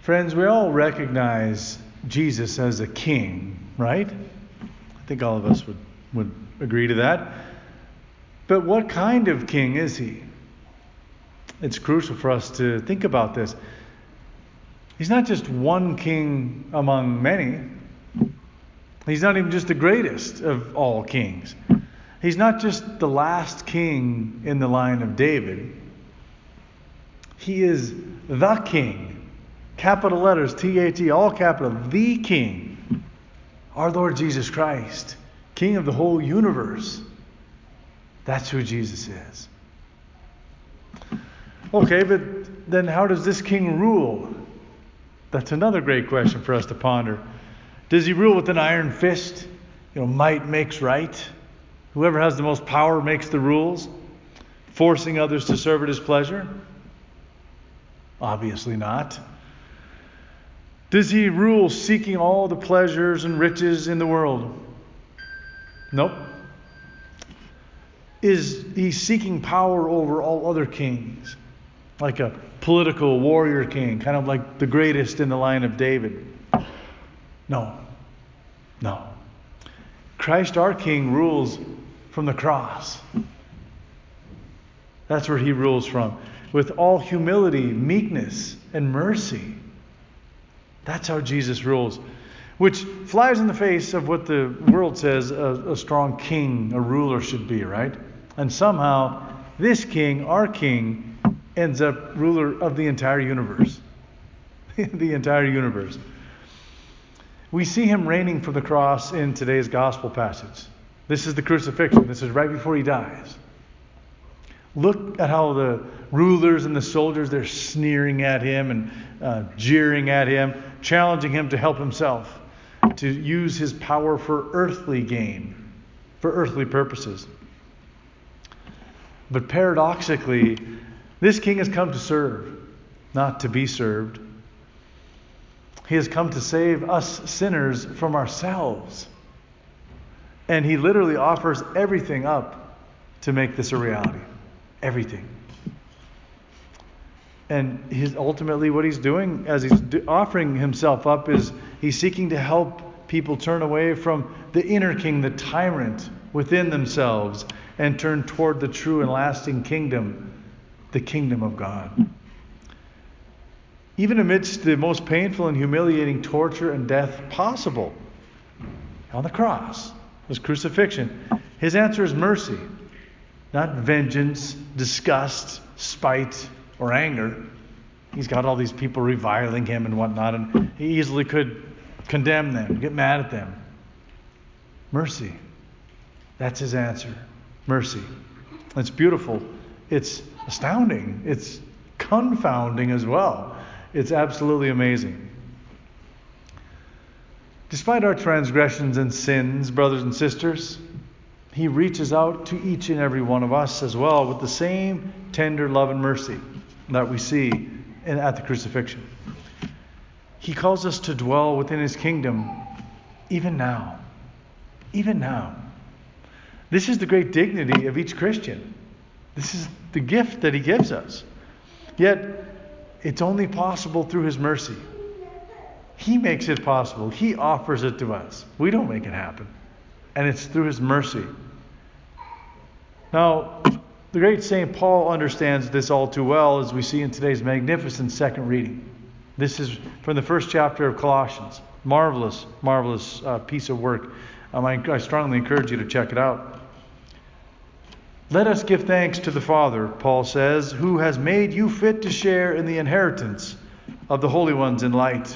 Friends, we all recognize Jesus as a king, right? I think all of us would agree to that. But what kind of king is he? It's crucial for us to think about this. He's not just one king among many. He's not even just the greatest of all kings. He's not just the last king in the line of David. He is the king. Capital letters, T-H-E, all capital, the king. Our Lord Jesus Christ, King of the whole universe. That's who Jesus is. Okay, but then how does this king rule? That's another great question for us to ponder. Does he rule with an iron fist? Might makes right. Whoever has the most power makes the rules, forcing others to serve at his pleasure? Obviously not. Does he rule seeking all the pleasures and riches in the world? Nope. Is he seeking power over all other kings? Like a political warrior king, kind of like the greatest in the line of David? No. Christ our King rules from the cross. That's where he rules from. With all humility, meekness, and mercy. That's how Jesus rules. Which flies in the face of what the world says a strong king, a ruler should be, right? And somehow, this king, our king, ends up ruler of the entire universe. The entire universe. We see him reigning from the cross in today's gospel passage. This is the crucifixion. This is right before he dies. Look at how the rulers and the soldiers, they're sneering at him and jeering at him, challenging him to help himself, to use his power for earthly gain, for earthly purposes. But paradoxically, this king has come to serve, not to be served. He has come to save us sinners from ourselves. And he literally offers everything up to make this a reality. Everything. And ultimately what he's doing as he's offering himself up is he's seeking to help people turn away from the inner king, the tyrant within themselves, and turn toward the true and lasting kingdom, the kingdom of God. Even amidst the most painful and humiliating torture and death possible on the cross, his crucifixion, his answer is mercy. Not vengeance, disgust, spite, or anger. He's got all these people reviling him and whatnot, and he easily could condemn them, get mad at them. Mercy. That's his answer. Mercy. It's beautiful. It's astounding. It's confounding as well. It's absolutely amazing. Despite our transgressions and sins, brothers and sisters, he reaches out to each and every one of us as well with the same tender love and mercy that we see at the crucifixion. He calls us to dwell within his kingdom even now. Even now. This is the great dignity of each Christian. This is the gift that he gives us. Yet, it's only possible through his mercy. He makes it possible. He offers it to us. We don't make it happen. And it's through his mercy. Now, the great St. Paul understands this all too well, as we see in today's magnificent second reading. This is from the first chapter of Colossians. Marvelous piece of work. I strongly encourage you to check it out. Let us give thanks to the Father, Paul says, who has made you fit to share in the inheritance of the holy ones in light.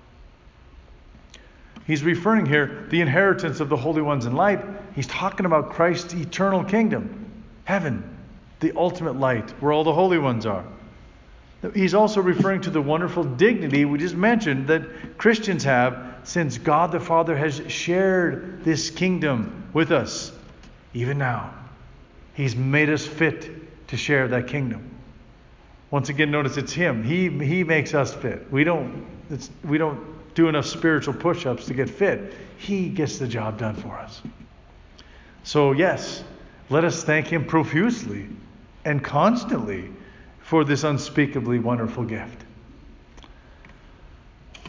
He's referring here the inheritance of the holy ones in light. He's talking about Christ's eternal kingdom, heaven, the ultimate light, where all the holy ones are. He's also referring to the wonderful dignity we just mentioned that Christians have, since God the Father has shared this kingdom with us, even now. He's made us fit to share that kingdom. Once again, notice it's him. He makes us fit. We don't do enough spiritual push-ups to get fit. He gets the job done for us. So yes, let us thank him profusely and constantly for this unspeakably wonderful gift.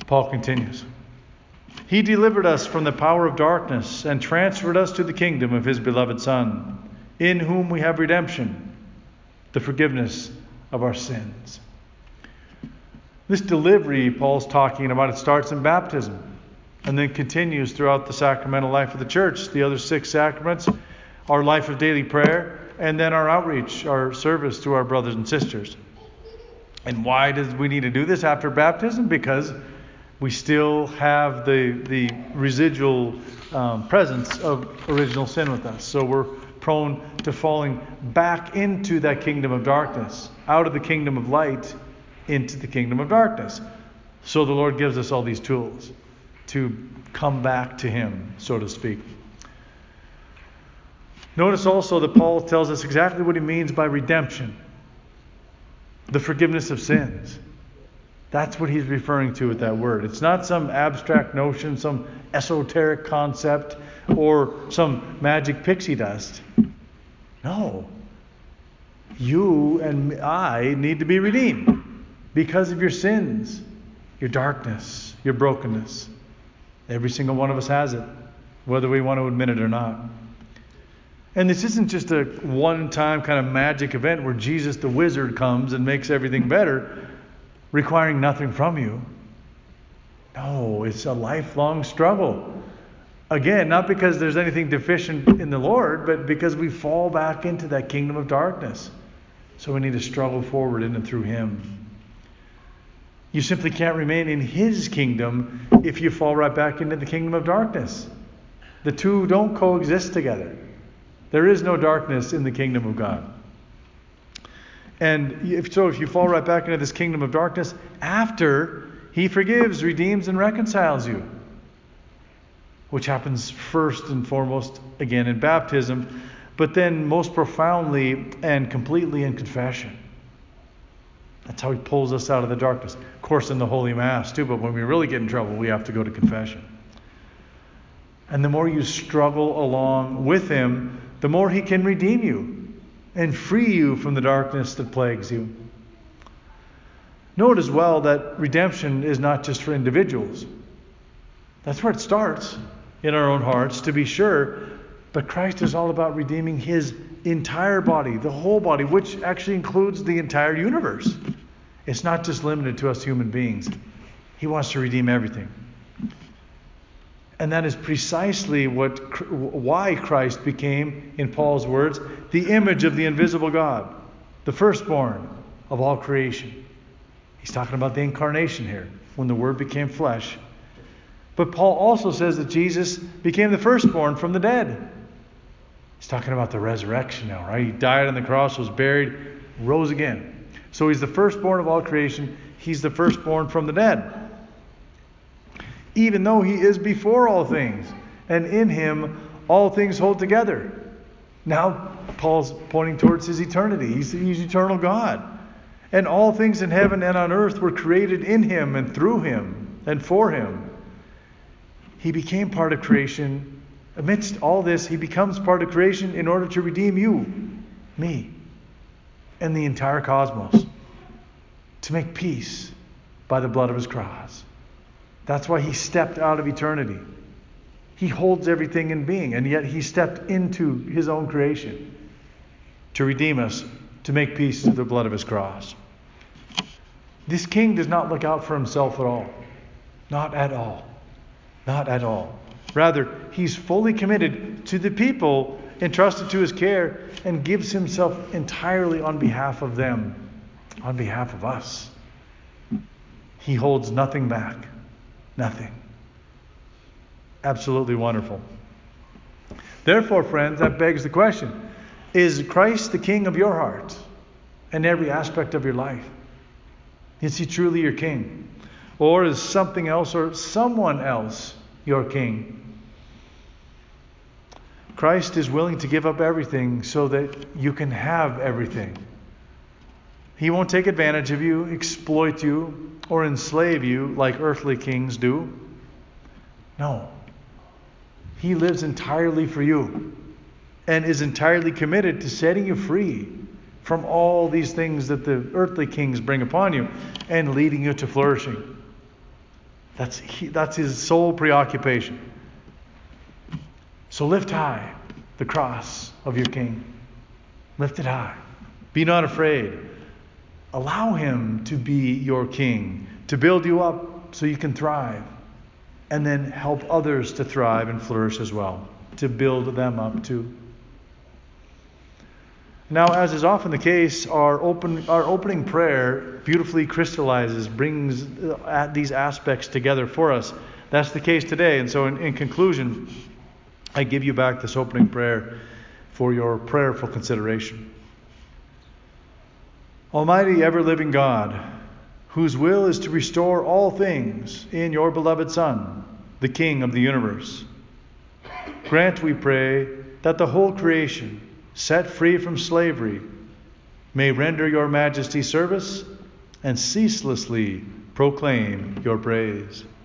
Paul continues. He delivered us from the power of darkness and transferred us to the kingdom of his beloved Son, in whom we have redemption, the forgiveness of our sins. This delivery Paul's talking about, it starts in baptism and then continues throughout the sacramental life of the church. The other 6 sacraments, our life of daily prayer, and then our outreach, our service to our brothers and sisters. And why do we need to do this after baptism? Because we still have the residual presence of original sin with us. So we're prone to falling back into that kingdom of darkness, out of the kingdom of light into the kingdom of darkness. So the Lord gives us all these tools to come back to him, so to speak. Notice also that Paul tells us exactly what he means by redemption, the forgiveness of sins. That's what he's referring to with that word. It's not some abstract notion, some esoteric concept, or some magic pixie dust. No. You and I need to be redeemed because of your sins, your darkness, your brokenness. Every single one of us has it, whether we want to admit it or not. And this isn't just a one-time kind of magic event where Jesus the wizard comes and makes everything better, requiring nothing from you. No, it's a lifelong struggle. Again, not because there's anything deficient in the Lord, but because we fall back into that kingdom of darkness. So we need to struggle forward in and through him. You simply can't remain in his kingdom if you fall right back into the kingdom of darkness. The two don't coexist together. There is no darkness in the kingdom of God. And if you fall right back into this kingdom of darkness after he forgives, redeems, and reconciles you, which happens first and foremost, again, in baptism, but then most profoundly and completely in confession. That's how he pulls us out of the darkness. Of course, in the Holy Mass too, but when we really get in trouble, we have to go to confession. And the more you struggle along with him, the more he can redeem you and free you from the darkness that plagues you. Note as well that redemption is not just for individuals. That's where it starts, in our own hearts, to be sure. But Christ is all about redeeming his entire body, the whole body, which actually includes the entire universe. It's not just limited to us human beings. He wants to redeem everything. And that is precisely why Christ became, in Paul's words, the image of the invisible God, the firstborn of all creation. He's talking about the incarnation here, when the Word became flesh. But Paul also says that Jesus became the firstborn from the dead. He's talking about the resurrection now, right? He died on the cross, was buried, rose again. So he's the firstborn of all creation. He's the firstborn from the dead. Even though he is before all things, and in him all things hold together. Now Paul's pointing towards his eternity. He's eternal God. And all things in heaven and on earth were created in him and through him and for him. He became part of creation. Amidst all this, he becomes part of creation in order to redeem you, me, and the entire cosmos. To make peace by the blood of his cross. That's why he stepped out of eternity. He holds everything in being, and yet he stepped into his own creation to redeem us, to make peace through the blood of his cross. This king does not look out for himself at all. Not at all. Not at all. Rather, he's fully committed to the people entrusted to his care and gives himself entirely on behalf of them, on behalf of us. He holds nothing back. Nothing. Absolutely wonderful. Therefore, friends, that begs the question, is Christ the King of your heart and every aspect of your life? Is he truly your King? Or is something else or someone else your King? Christ is willing to give up everything so that you can have everything. He won't take advantage of you, exploit you, or enslave you like earthly kings do. No. He lives entirely for you and is entirely committed to setting you free from all these things that the earthly kings bring upon you and leading you to flourishing. That's his sole preoccupation. So lift high the cross of your King. Lift it high. Be not afraid. Allow him to be your King, to build you up so you can thrive, and then help others to thrive and flourish as well, to build them up too. Now, as is often the case, our opening prayer beautifully crystallizes, brings these aspects together for us. That's the case today. And so in conclusion, I give you back this opening prayer for your prayerful consideration. Almighty, ever-living God, whose will is to restore all things in your beloved Son, the King of the universe, grant, we pray, that the whole creation, set free from slavery, may render your majesty service and ceaselessly proclaim your praise.